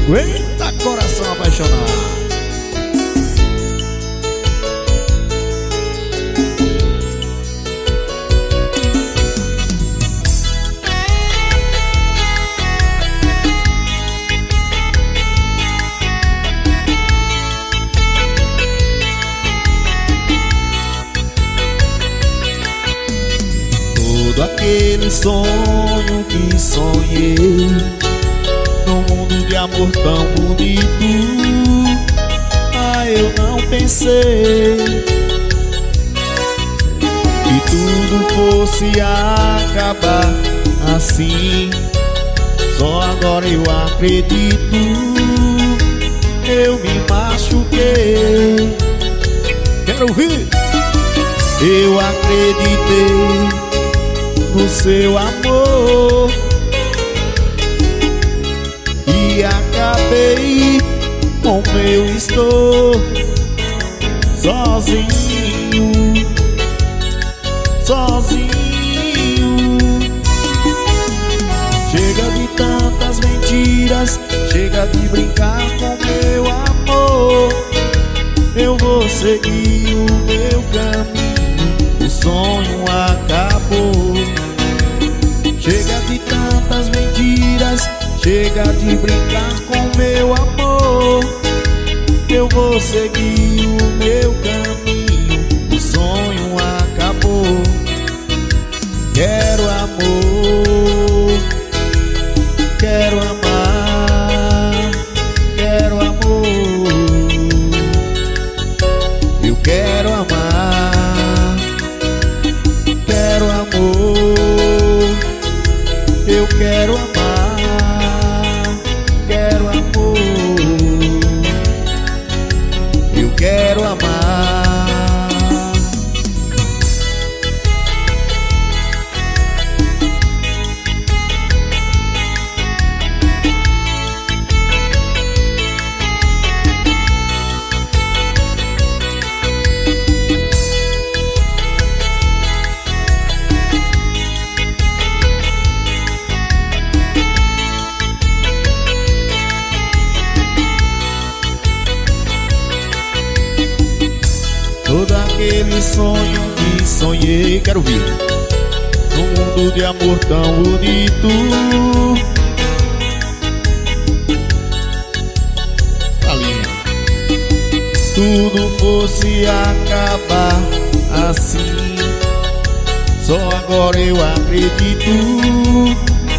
Eita, coração apaixonado. Todo aquele sonho que sonhei, num mundo de amor tão bonito, eu não pensei que tudo fosse acabar assim. Só agora eu acredito, eu me machuquei. Quero ouvir. Eu acreditei no seu amor e acabei com eu estou sozinho, sozinho. Chega de tantas mentiras, chega de brincar com meu amor. Eu vou seguir o meu caminho, o sonho acabou. Chega de tantas mentiras, chega de brincar com meu amor. Eu vou seguir o meu caminho, o sonho acabou. Quero amor, quero amar, quero amor. Eu quero amar, quero amor. Eu quero amar, quero amor. Eu quero amar. Todo aquele sonho que sonhei, quero ouvir, num mundo de amor tão bonito, ali tudo fosse acabar assim. Só agora eu acredito,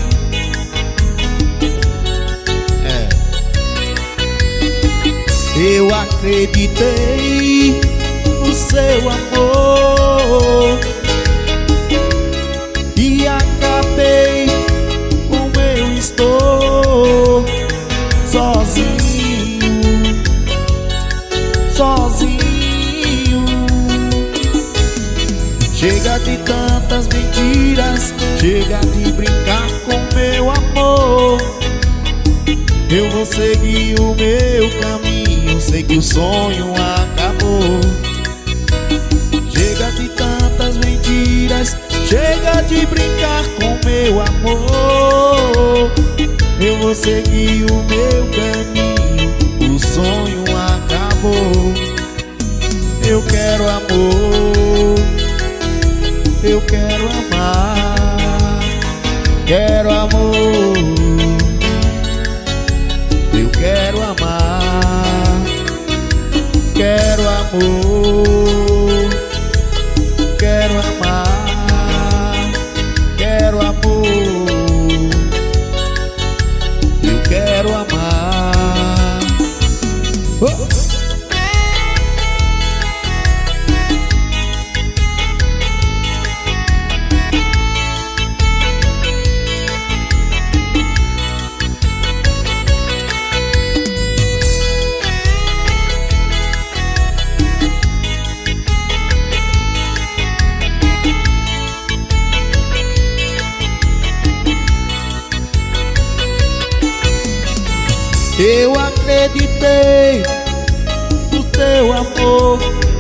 eu acreditei no seu amor e acabei como eu estou sozinho, sozinho. Chega de tantas mentiras, chega de brincar com meu amor. Eu vou seguir o meu caminho, sei que o sonho acabou. Chega de tantas mentiras, chega de brincar com meu amor. Eu vou seguir o meu caminho, o sonho acabou. Eu quero amor, eu quero amar, quero amor. Eu quero amar, quero amor. Quero amar, quero amor. Eu quero amar. Eu acreditei no teu amor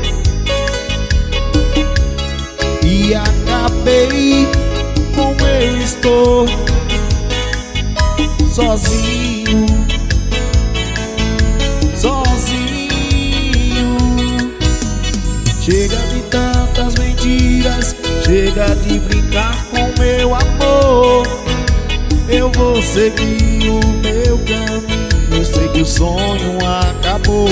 e acabei como eu estou sozinho, chega de brincar com meu amor. Eu vou seguir o meu caminho, eu sei que o sonho acabou.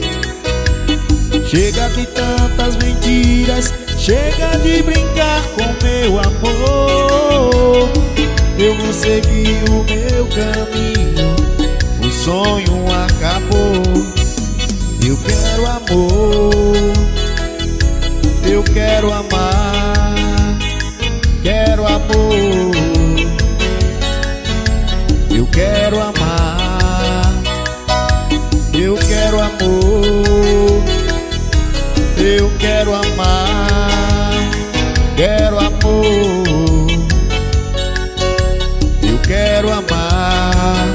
Chega de tantas mentiras, chega de brincar com meu amor. Eu vou seguir o meu caminho, o sonho acabou. Eu quero amor, eu quero amar, quero amor. Eu quero amar, eu quero amor, eu quero amar, quero amor, eu quero amar.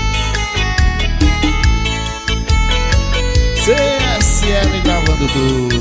CSM gravando tudo.